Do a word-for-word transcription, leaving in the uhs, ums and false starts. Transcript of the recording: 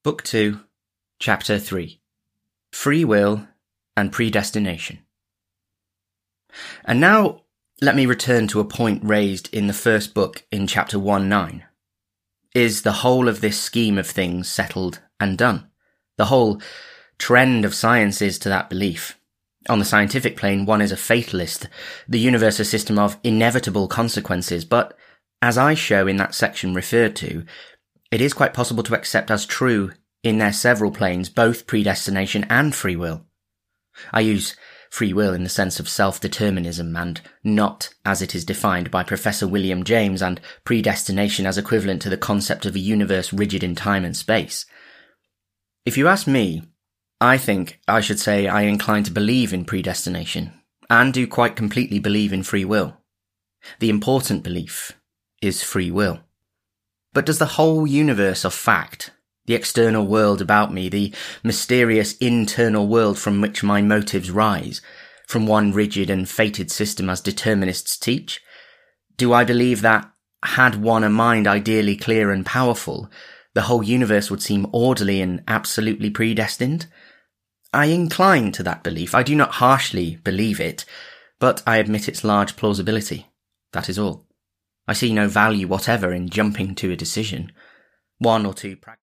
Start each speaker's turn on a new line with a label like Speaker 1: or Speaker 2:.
Speaker 1: Book two, Chapter three. Free Will and Predestination. And now let me return to a point raised in the first book in Chapter one nine. Is the whole of this scheme of things settled and done? The whole trend of science is to that belief. On the scientific plane, one is a fatalist, the universe a system of inevitable consequences, but as I show in that section referred to, it is quite possible to accept as true, in their several planes, both predestination and free will. I use free will in the sense of self-determinism and not as it is defined by Professor William James, and predestination as equivalent to the concept of a universe rigid in time and space. If you ask me, I think I should say I incline to believe in predestination, and do quite completely believe in free will. The important belief is free will. But does the whole universe of fact, the external world about me, the mysterious internal world from which my motives rise, from one rigid and fated system as determinists teach? Do I believe that, had one a mind ideally clear and powerful, the whole universe would seem orderly and absolutely predestined? I incline to that belief. I do not harshly believe it, but I admit its large plausibility. That is all. I see no value whatever in jumping to a decision. One or two practical